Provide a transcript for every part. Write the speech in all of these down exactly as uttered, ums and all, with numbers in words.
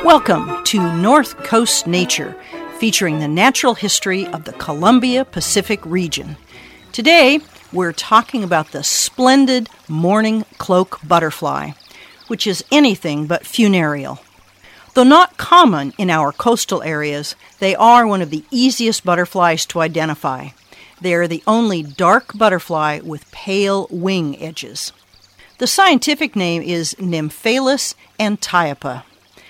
Welcome to North Coast Nature, featuring the natural history of the Columbia Pacific region. Today, we're talking about the splendid mourning cloak butterfly, which is anything but funereal. Though not common in our coastal areas, they are one of the easiest butterflies to identify. They are the only dark butterfly with pale wing edges. The scientific name is Nymphalis antiopa.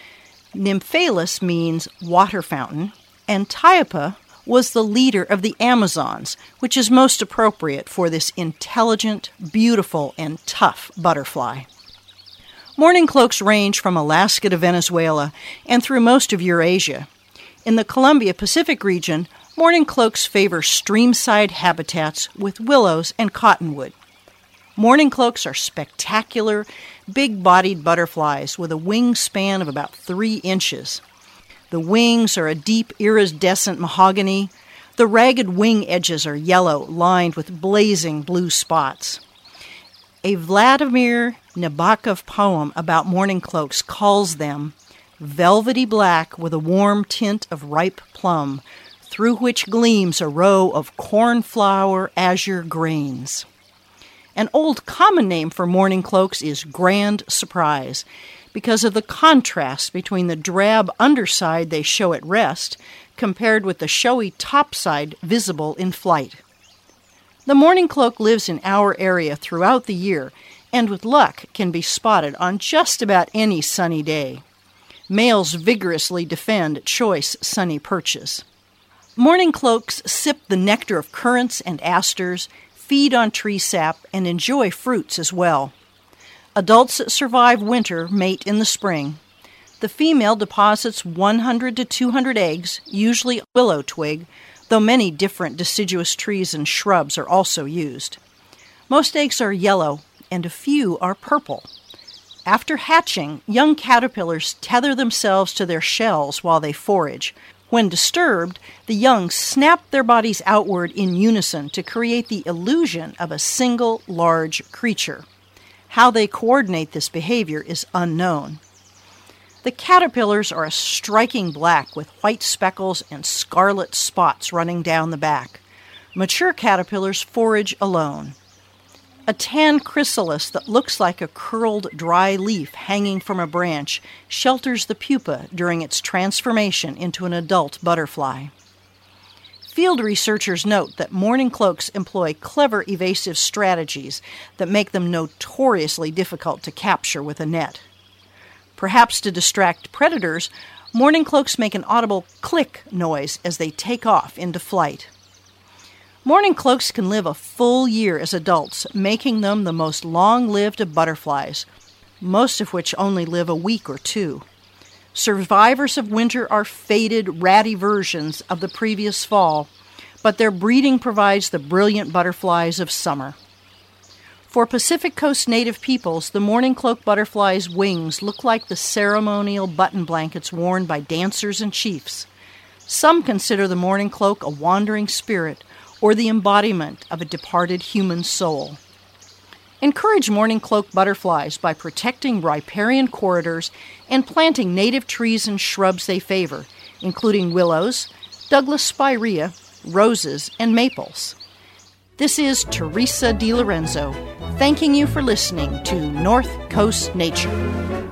Nymphalis means water fountain, and Antiopa was the leader of the Amazons, which is most appropriate for this intelligent, beautiful, and tough butterfly. Mourning cloaks range from Alaska to Venezuela and through most of Eurasia. In the Columbia Pacific region, mourning cloaks favor streamside habitats with willows and cottonwood. Mourning cloaks are spectacular, big-bodied butterflies with a wingspan of about three inches. The wings are a deep iridescent mahogany. The ragged wing edges are yellow, lined with blazing blue spots. A Vladimir Nabokov poem about mourning cloaks calls them velvety black with a warm tint of ripe plum, through which gleams a row of cornflower azure grains. An old common name for mourning cloaks is grand surprise, because of the contrast between the drab underside they show at rest compared with the showy topside visible in flight. The mourning cloak lives in our area throughout the year, and with luck can be spotted on just about any sunny day. Males vigorously defend choice sunny perches. Mourning cloaks sip the nectar of currants and asters, feed on tree sap, and enjoy fruits as well. Adults that survive winter mate in the spring. The female deposits one hundred to two hundred eggs, usually willow twig, though many different deciduous trees and shrubs are also used. Most eggs are yellow, and a few are purple. After hatching, young caterpillars tether themselves to their shells while they forage. When disturbed, the young snap their bodies outward in unison to create the illusion of a single large creature. How they coordinate this behavior is unknown. The caterpillars are a striking black with white speckles and scarlet spots running down the back. Mature caterpillars forage alone. A tan chrysalis that looks like a curled dry leaf hanging from a branch shelters the pupa during its transformation into an adult butterfly. Field researchers note that mourning cloaks employ clever evasive strategies that make them notoriously difficult to capture with a net. Perhaps to distract predators, mourning cloaks make an audible click noise as they take off into flight. Mourning cloaks can live a full year as adults, making them the most long-lived of butterflies, most of which only live a week or two. Survivors of winter are faded, ratty versions of the previous fall, but their breeding provides the brilliant butterflies of summer. For Pacific Coast native peoples, the mourning cloak butterfly's wings look like the ceremonial button blankets worn by dancers and chiefs. Some consider the mourning cloak a wandering spirit, or the embodiment of a departed human soul. Encourage mourning cloak butterflies by protecting riparian corridors and planting native trees and shrubs they favor, including willows, Douglas spirea, roses, and maples. This is Teresa DiLorenzo, thanking you for listening to North Coast Nature.